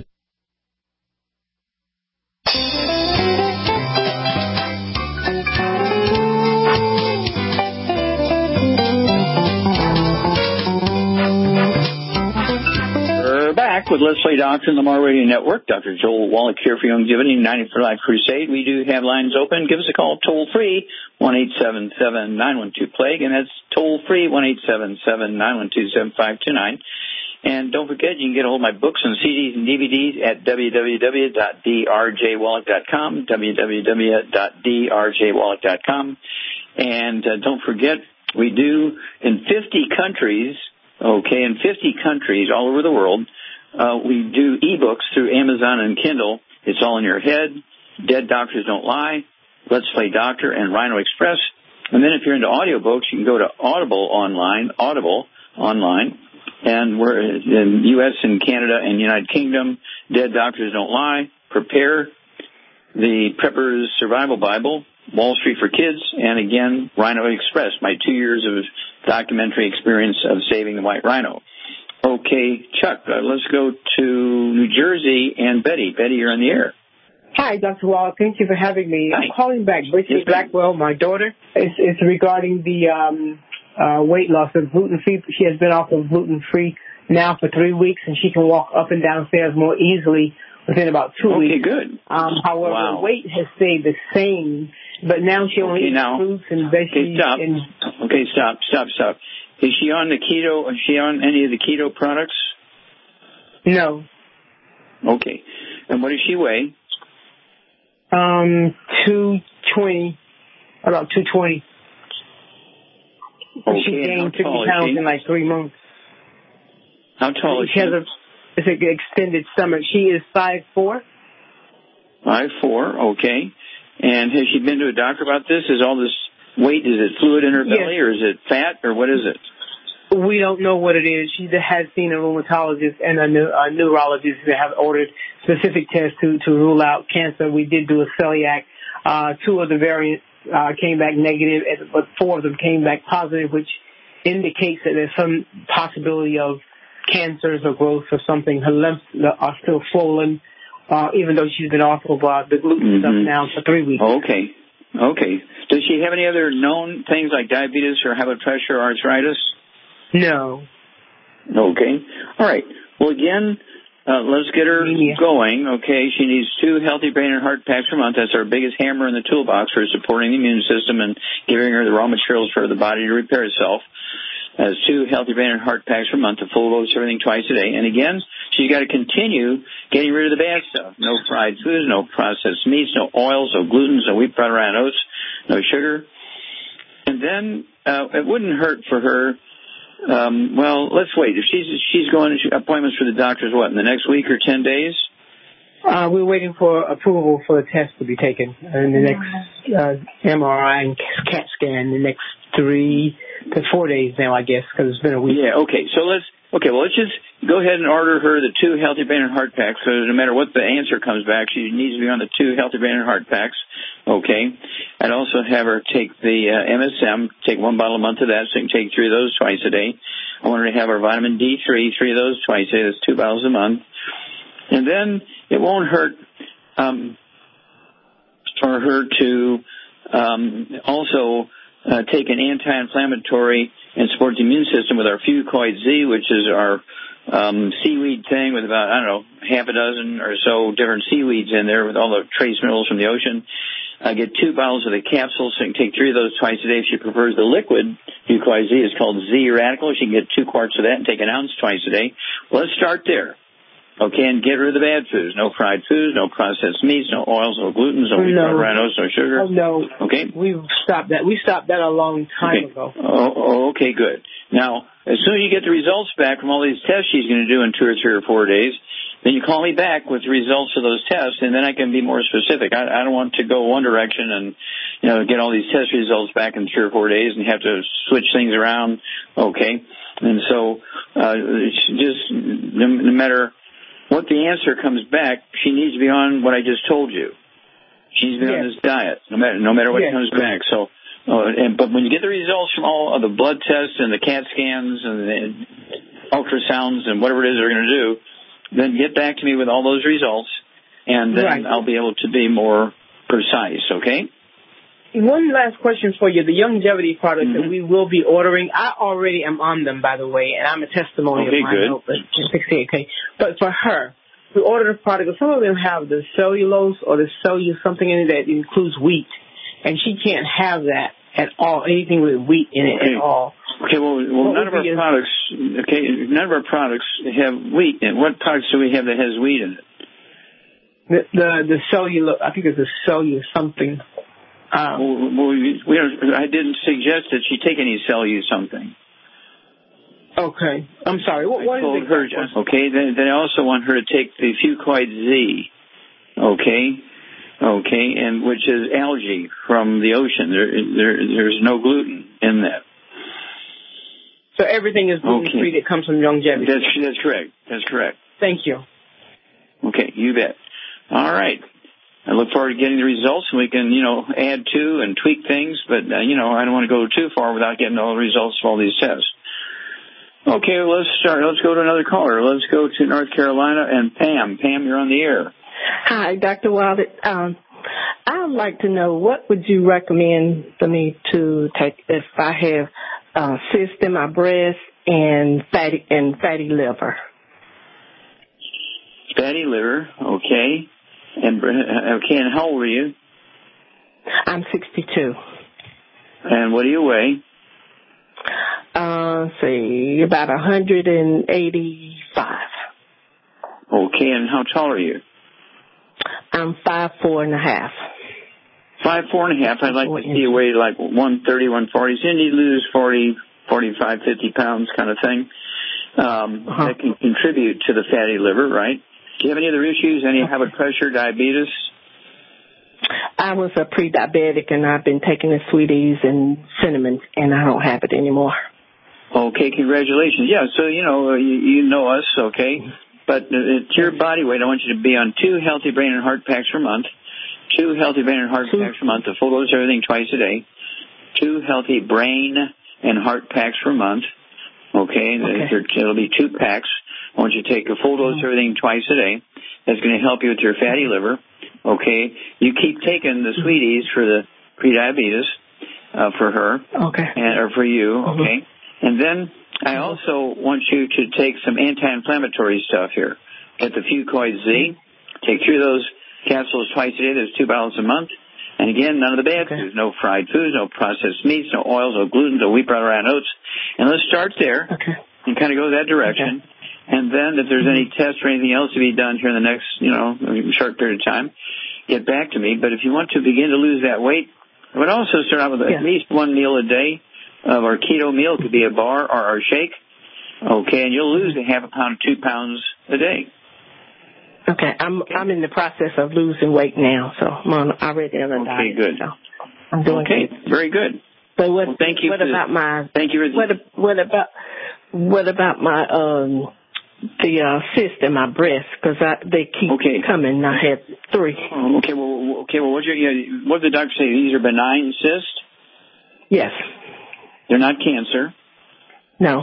With Let's Play Doctor and the Mar Radio Network. Doctor Joel Wallach here for Youngevity ninety for Life Crusade. We do have lines open. Give us a call toll free, one eight seven seven, nine one two, plague, and that's toll free, one eight seven seven, nine one two, seven five two nine. And don't forget, you can get a hold of my books and C Ds and D V Ds at w w w dot d r j wallach dot com, w w w dot d r j wallach dot com. And uh, don't forget, we do, in fifty countries, Okay, in fifty countries all over the world. Uh, we do ebooks through Amazon and Kindle. It's all in your head. Dead Doctors Don't Lie, Let's Play Doctor, and Rhino Express. And then if you're into audiobooks, you can go to Audible online, Audible online, and we're in U S and Canada and United Kingdom. Dead Doctors Don't Lie, Prepare, the Prepper's Survival Bible, Wall Street for Kids, and again, Rhino Express, my two years of documentary experience of saving the white rhino. Okay, Chuck, uh, let's go to New Jersey and Betty. Betty, you're on the air. Hi, Doctor Wall. Thank you for having me. Hi. I'm calling back. Brittany yes, Blackwell, my daughter. It's, it's regarding the um, uh, weight loss of gluten-free. She has been off of gluten-free now for three weeks, and she can walk up and down stairs more easily within about two okay, weeks. Okay, good. Um, however, wow. weight has stayed the same, but now she only okay, eats now, fruits and veggies. Okay, stop. And, okay, stop, stop, stop. Is she on the keto? Is she on any of the keto products? No. Okay. And what does she weigh? Um, two twenty, about two twenty. Okay, she gained fifty pounds in like three months. How tall is she? She has a, it's an extended stomach. She is five four. Five four, okay. And has she been to a doctor about this? Is all this weight, is it fluid in her belly, yes. or is it fat, or what is it? We don't know what it is. She has seen a rheumatologist and a, a neurologist that have ordered specific tests to, to rule out cancer. We did do a celiac. Uh, two of the variants uh, came back negative, but four of them came back positive, which indicates that there's some possibility of cancers or growth or something. Her lymphs are still swollen, uh, even though she's been off of uh, the gluten mm-hmm. stuff now for three weeks. Okay. Okay. Does she have any other known things like diabetes or high blood pressure or arthritis? No. Okay. All right. Well, again, uh, let's get her yeah. going. Okay. She needs two healthy brain and heart packs per month. That's our biggest hammer in the toolbox for supporting the immune system and giving her the raw materials for the body to repair itself. As two healthy brain and heart packs per month, a full dose of everything twice a day. And again, she's got to continue getting rid of the bad stuff. No fried foods, no processed meats, no oils, no glutens, no wheat, butter, and oats, no sugar. And then uh, it wouldn't hurt for her. Um, well, let's wait. If she's she's going to appointments for the doctors, what, in the next week or ten days? Uh, we're waiting for approval for the test to be taken in the next uh, M R I and CAT scan in the next three to four days now, I guess, because it's been a week. Yeah, okay. So let's, okay, well, let's just go ahead and order her the two Healthy Brain and Heart Packs, because no matter what the answer comes back, she needs to be on the two Healthy Brain and Heart Packs, okay? I'd also have her take the uh, M S M, take one bottle a month of that, so you can take three of those twice a day. I want her to have her vitamin D three, three of those twice a day. That's two bottles a month. And then it won't hurt um, for her to um, also uh, take an anti-inflammatory and support the immune system with our Fucoid Z, which is our um, seaweed thing with about, I don't know, half a dozen or so different seaweeds in there with all the trace minerals from the ocean. I get two bottles of the capsules, so you can take three of those twice a day. If she prefers the liquid Fucoid Z, it's called Z Radical. She can get two quarts of that and take an ounce twice a day. Well, let's start there. Okay, and get rid of the bad foods. No fried foods, no processed meats, no oils, no glutens, no wheat, no. no granules, no sugar. Oh, no. Okay. We've stopped that. We stopped that a long time okay. ago. Oh, oh, okay, good. Now, as soon as you get the results back from all these tests she's going to do in two or three or four days, then you call me back with the results of those tests, and then I can be more specific. I, I don't want to go one direction and, you know, get all these test results back in three or four days and have to switch things around. Okay. And so, uh, just no, no matter what the answer comes back, she needs to be on what I just told you. She needs to be yes. on this diet, no matter no matter what yes. comes back. So, uh, and, but when you get the results from all of the blood tests and the CAT scans and the ultrasounds and whatever it is they're going to do, then get back to me with all those results, and then right. I'll be able to be more precise. Okay. One last question for you. The longevity products mm-hmm. that we will be ordering, I already am on them, by the way, and I'm a testimony okay, of mine. Good. sixty-eight K. But for her, we ordered a product. Some of them have the cellulose or the cellulose something in it that includes wheat, and she can't have that at all. Anything with wheat in it okay. at all. Okay. Well, well, none of our products. Okay, none of our products have wheat in it. What products do we have that has wheat in it? The the, the cellulose. I think it's the cellulose something. Um, well, well, we don't, I didn't suggest that she take any cellulose something. Okay. I'm sorry. What, what I told is her, it? okay, then, then I also want her to take the Fucoid Z, okay, okay, and which is algae from the ocean. There, there, there's no gluten in that. So everything is gluten-free okay. that comes from longevity? That's, that's correct. That's correct. Thank you. Okay, you bet. All right. I look forward to getting the results, and we can, you know, add to and tweak things, but, uh, you know, I don't want to go too far without getting all the results of all these tests. Okay, well, let's start. Let's go to another caller. Let's go to North Carolina and Pam. Pam, you're on the air. Hi, Doctor Wilder. Um, I would like to know, what would you recommend for me to take if I have uh, cyst in my breast and fatty and fatty liver? Fatty liver, okay. And okay, and how old are you? I'm sixty-two. And what do you weigh? Uh, say about one hundred eighty-five. Okay, and how tall are you? I'm five four and a half. Five four and a half. I'd like to see you weigh like one thirty, one forty. So you need to lose forty, forty-five, fifty pounds, kind of thing. Um, uh-huh. That can contribute to the fatty liver, right? Do you have any other issues? Any high blood pressure, diabetes? I was a pre-diabetic, and I've been taking the sweeties and cinnamon, and I don't have it anymore. Okay, congratulations. Yeah, so, you know, you, you know us, okay? But uh, to your body weight, I want you to be on two healthy brain and heart packs per month, two healthy brain and heart two. packs per month, the full dose of everything twice a day, two healthy brain and heart packs per month, okay? okay. It'll be two packs. I want you to take a full dose of everything twice a day. That's going to help you with your fatty liver. Okay, you keep taking the sweeties for the prediabetes uh, for her, okay, and, or for you, okay. Mm-hmm. And then I also want you to take some anti-inflammatory stuff here. Get the Fucoid Z. Take three of those capsules twice a day. There's two bottles a month. And again, none of the bad okay. foods. No fried foods, no processed meats, no oils, no gluten, no wheat, butter, and oats. And let's start there okay. and kind of go that direction. Okay. And then if there's any tests or anything else to be done here in the next, you know, short period of time, get back to me. But if you want to begin to lose that weight, I would also start out with yeah. at least one meal a day of our keto meal. It could be a bar or our shake. Okay, and you'll lose a half a pound, two pounds a day. Okay, I'm okay. I'm in the process of losing weight now, so I'm on, already on a okay, diet. Okay, good. So I'm doing okay, good. very good. So what? Well, thank you. What about the, my? Thank you. What, what about what about my um? The uh, cyst in my breast, because they keep okay. coming. I had three. Oh, okay, well, okay, well, what did you, what did the doctor say? These are benign cysts? Yes. They're not cancer? No.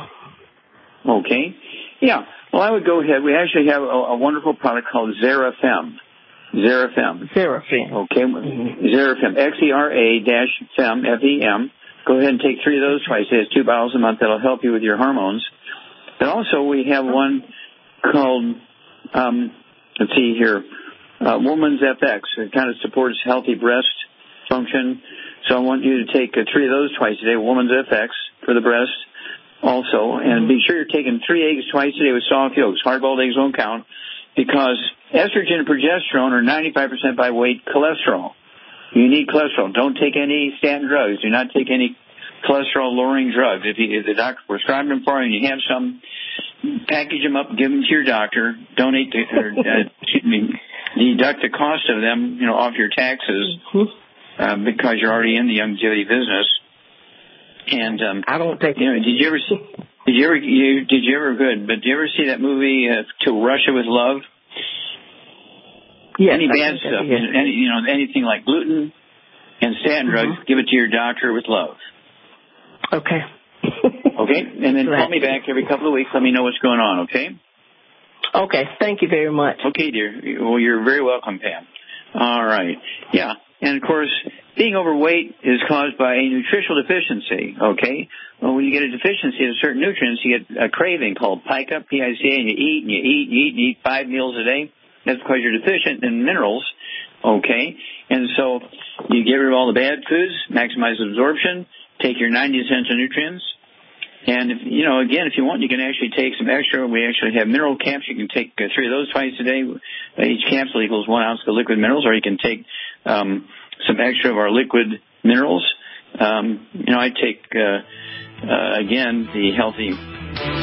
Okay. Yeah. Well, I would go ahead. We actually have a, a wonderful product called Xerafem. Xerafem. Xerafem. Okay. Mm-hmm. Xerafem. X E R A dash Fem, F E M. Go ahead and take three of those twice. It's two bottles a month. That'll help you with your hormones. And also we have one called, um, let's see here, uh, Woman's F X. It kind of supports healthy breast function. So I want you to take uh, three of those twice a day, Woman's F X for the breast also. And be sure you're taking three eggs twice a day with soft yolks. Hard-boiled eggs won't count because estrogen and progesterone are ninety-five percent by weight cholesterol. You need cholesterol. Don't take any statin drugs. Do not take any cholesterol-lowering drugs. If, you, if the doctor prescribed them for you and you have some, package them up, give them to your doctor. Donate the, or, uh, excuse me, deduct the cost of them, you know, off your taxes uh, because you're already in the longevity business. And um, I don't think. You know, did you ever see? Did you ever? You, did you ever? Good. But did you ever see that movie uh, To Russia with Love? Yeah. Any bad stuff? Yes. Any, you know, anything like gluten and statin drugs? Mm-hmm. Give it to your doctor with love. Okay. Okay, and then call me back every couple of weeks. Let me know what's going on, okay? Okay, thank you very much. Okay, dear. Well, you're very welcome, Pam. All right. Yeah, and, of course, being overweight is caused by a nutritional deficiency, okay? Well, when you get a deficiency of certain nutrients, you get a craving called pica, P I C A, and you eat, and you eat, and you eat, and you eat five meals a day. That's because you're deficient in minerals, okay? And so you get rid of all the bad foods, maximize absorption, take your ninety essential nutrients. And, if, you know, again, if you want, you can actually take some extra. We actually have mineral caps. You can take uh, three of those twice a day. Each capsule equals one ounce of liquid minerals, or you can take um, some extra of our liquid minerals. Um, you know, I take, uh, uh, again, the healthy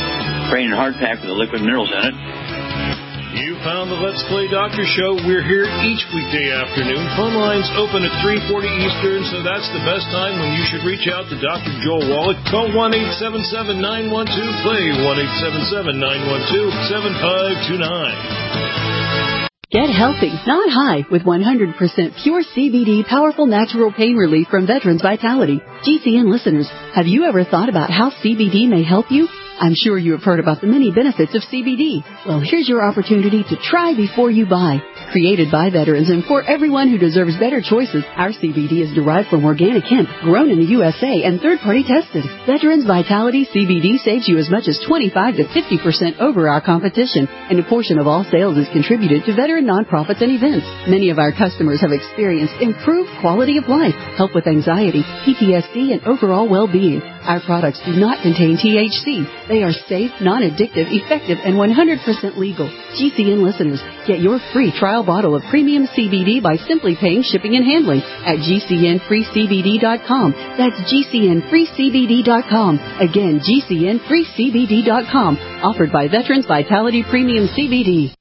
Brain and Heart Pack with the liquid minerals in it. You found the Let's Play Doctor Show. We're here each weekday afternoon. Phone lines open at three forty Eastern, so that's the best time when you should reach out to Doctor Joel Wallach. Call one eight seven seven, nine one two, play, one eight seven seven, nine one two, seven five two nine. Get healthy, not high, with one hundred percent pure C B D powerful natural pain relief from Veterans Vitality. G C N listeners, have you ever thought about how C B D may help you? I'm sure you have heard about the many benefits of C B D. Well, here's your opportunity to try before you buy. Created by veterans and for everyone who deserves better choices, our C B D is derived from organic hemp, grown in the U S A and third-party tested. Veterans Vitality C B D saves you as much as twenty-five to fifty percent over our competition, and a portion of all sales is contributed to veteran nonprofits and events. Many of our customers have experienced improved quality of life, help with anxiety, P T S D, and overall well-being. Our products do not contain T H C. They are safe, non-addictive, effective, and one hundred percent legal. G C N listeners, get your free trial bottle of premium C B D by simply paying shipping and handling at G C N free C B D dot com. That's G C N free C B D dot com. Again, G C N free C B D dot com. Offered by Veterans Vitality Premium C B D.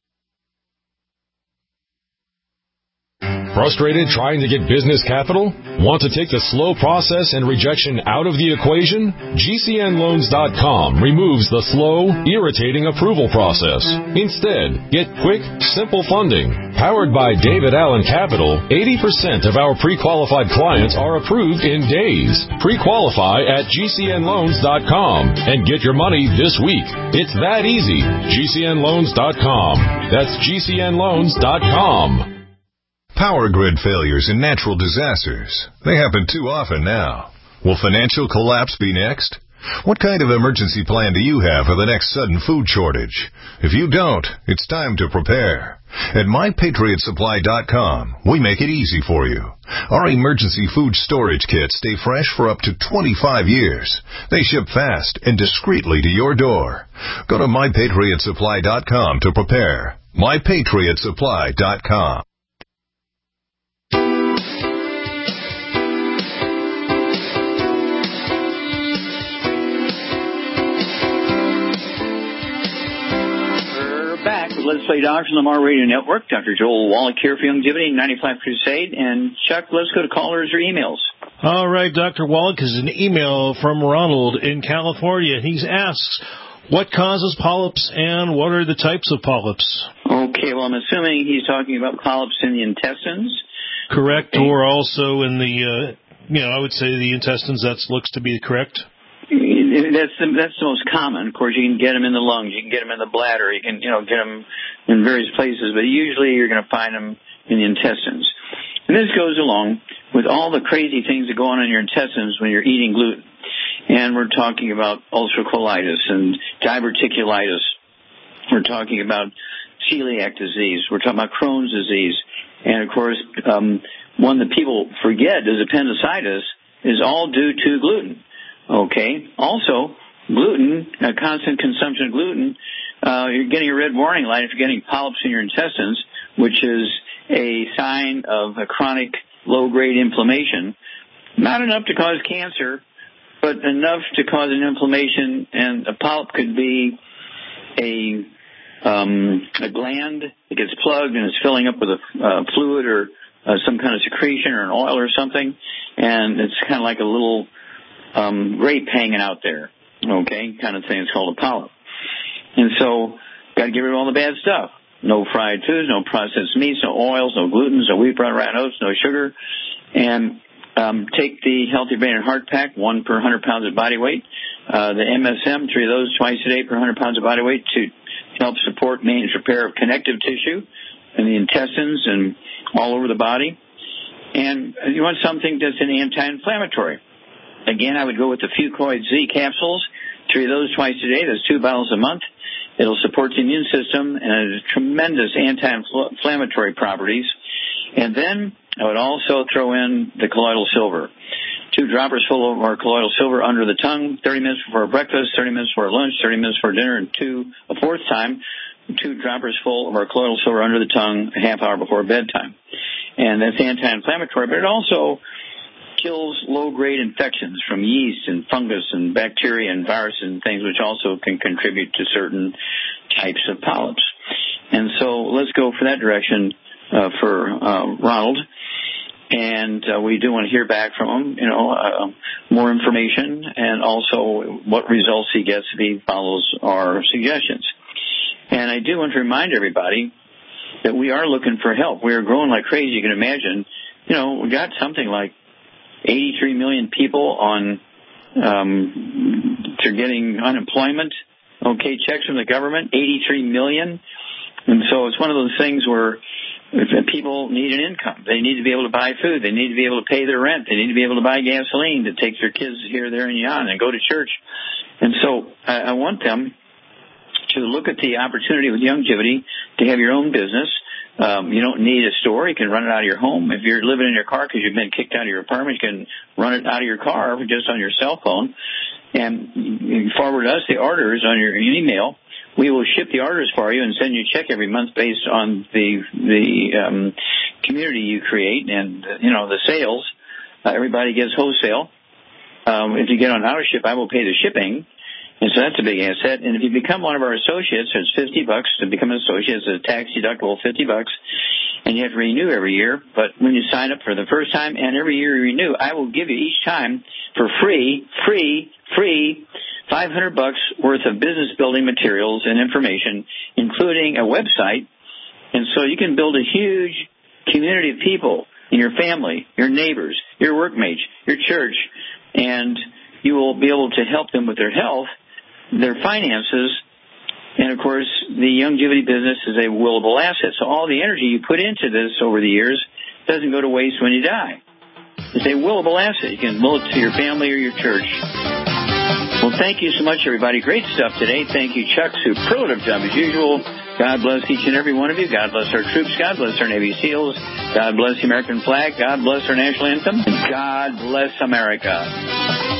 Frustrated trying to get business capital? Want to take the slow process and rejection out of the equation? G C N loans dot com removes the slow, irritating approval process. Instead, get quick, simple funding. Powered by David Allen Capital, eighty percent of our pre-qualified clients are approved in days. Pre-qualify at G C N loans dot com and get your money this week. It's that easy. G C N loans dot com. That's G C N loans dot com. Power grid failures and natural disasters. They happen too often now. Will financial collapse be next? What kind of emergency plan do you have for the next sudden food shortage? If you don't, it's time to prepare. At my patriot supply dot com, we make it easy for you. Our emergency food storage kits stay fresh for up to twenty-five years. They ship fast and discreetly to your door. Go to my patriot supply dot com to prepare. my patriot supply dot com. Let's Play Doctors on the Mar Radio Network. Doctor Joel Wallach here for Youngevity, ninety-five Crusade. And Chuck, let's go to callers or emails. All right, Doctor Wallach is an email from Ronald in California. He asks, what causes polyps and what are the types of polyps? Okay, well, I'm assuming he's talking about polyps in the intestines. Correct, okay. Or also in the, uh, you know, I would say the intestines. That looks to be correct. That's the, that's the most common. Of course, you can get them in the lungs, you can get them in the bladder, you can, you know, get them in various places, but usually you're going to find them in the intestines. And this goes along with all the crazy things that go on in your intestines when you're eating gluten. And we're talking about ulcerative colitis and diverticulitis. We're talking about celiac disease. We're talking about Crohn's disease. And, of course, um, one that people forget is appendicitis is all due to gluten. Okay. Also, gluten, a constant consumption of gluten, uh, you're getting a red warning light if you're getting polyps in your intestines, which is a sign of a chronic low-grade inflammation. Not enough to cause cancer, but enough to cause an inflammation, and a polyp could be a um, a gland that gets plugged and is filling up with a uh, fluid or uh, some kind of secretion or an oil or something, and it's kind of like a little Um, grape hanging out there, okay, kind of thing. It's called a polyp. And so, got to get rid of all the bad stuff. No fried foods, no processed meats, no oils, no glutens, no wheat, brown, rye, oats, no sugar. And um, take the Healthy Brain and Heart Pack, one per one hundred pounds of body weight. Uh, the M S M, three of those twice a day per one hundred pounds of body weight to help support maintenance repair of connective tissue in the intestines and all over the body. And you want something that's an anti-inflammatory. Again, I would go with the Fucoid Z capsules, three of those twice a day. That's two bottles a month. It'll support the immune system and has tremendous anti-inflammatory properties. And then I would also throw in the colloidal silver. Two droppers full of our colloidal silver under the tongue, thirty minutes before breakfast, thirty minutes before lunch, thirty minutes before dinner, and two, a fourth time, two droppers full of our colloidal silver under the tongue a half hour before bedtime. And that's anti-inflammatory, but it also kills low-grade infections from yeast and fungus and bacteria and viruses and things, which also can contribute to certain types of polyps. And so let's go for that direction uh, for uh, Ronald. And uh, we do want to hear back from him, you know, uh, more information and also what results he gets if he follows our suggestions. And I do want to remind everybody that we are looking for help. We are growing like crazy. You can imagine, you know, we got something like eighty-three million people on, um, they're getting unemployment, okay, checks from the government, eighty-three million. And so it's one of those things where if people need an income. They need to be able to buy food. They need to be able to pay their rent. They need to be able to buy gasoline to take their kids here, there, and yon and go to church. And so I, I want them to look at the opportunity with Youngevity to have your own business. Um, you don't need a store. You can run it out of your home. If you're living in your car because you've been kicked out of your apartment, you can run it out of your car just on your cell phone. And you forward us the orders on your email. We will ship the orders for you and send you a check every month based on the the um, community you create and, uh, you know, the sales. Uh, everybody gets wholesale. Um, if you get on auto ship, I will pay the shipping. And so that's a big asset. And if you become one of our associates, it's fifty bucks to become an associate. It's a tax deductible fifty bucks. And you have to renew every year. But when you sign up for the first time and every year you renew, I will give you each time for free, free, free, five hundred bucks worth of business building materials and information, including a website. And so you can build a huge community of people in your family, your neighbors, your workmates, your church, and you will be able to help them with their health, their finances, and, of course, the Youngevity business is a willable asset. So all the energy you put into this over the years doesn't go to waste when you die. It's a willable asset. You can will it to your family or your church. Well, thank you so much, everybody. Great stuff today. Thank you, Chuck. Superlative job as usual. God bless each and every one of you. God bless our troops. God bless our Navy SEALs. God bless the American flag. God bless our national anthem. And God bless America.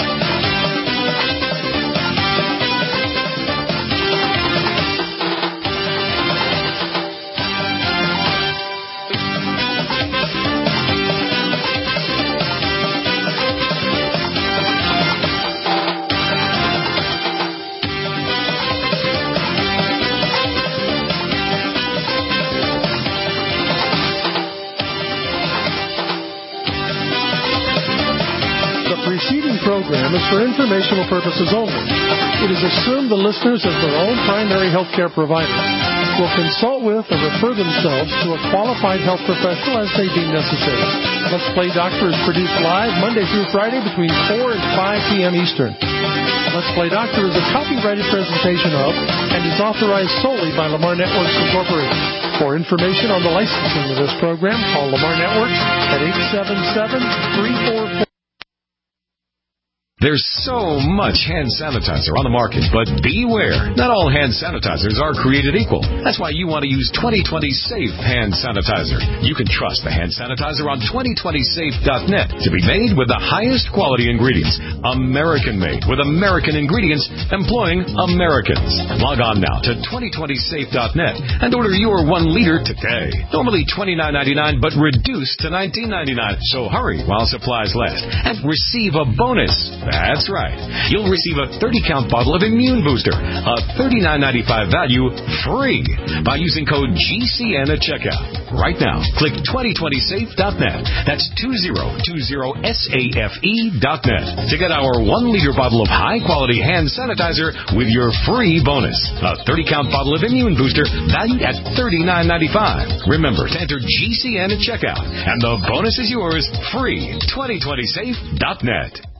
Program is for informational purposes only. It is assumed the listeners, as their own primary health care provider, will consult with or refer themselves to a qualified health professional as they deem necessary. Let's Play Doctor is produced live Monday through Friday between four and five p.m. Eastern. Let's Play Doctor is a copyrighted presentation of and is authorized solely by Lamar Networks Incorporated. For information on the licensing of this program, call Lamar Networks at eight seven seven, three four four. There's so much hand sanitizer on the market, but beware. Not all hand sanitizers are created equal. That's why you want to use twenty twenty Safe Hand Sanitizer. You can trust the hand sanitizer on twenty twenty safe dot net to be made with the highest quality ingredients. American-made with American ingredients employing Americans. Log on now to twenty twenty safe dot net and order your one liter today. Normally twenty-nine ninety-nine, but reduced to nineteen ninety-nine. So hurry while supplies last and receive a bonus. That's right. You'll receive a thirty-count bottle of Immune Booster, a thirty-nine ninety-five value, free by using code G C N at checkout. Right now, click twenty twenty safe dot net. That's two zero two zero safe dot net to get our one liter bottle of high-quality hand sanitizer with your free bonus. A thirty-count bottle of Immune Booster valued at thirty-nine ninety-five. Remember to enter G C N at checkout, and the bonus is yours free. twenty twenty safe dot net.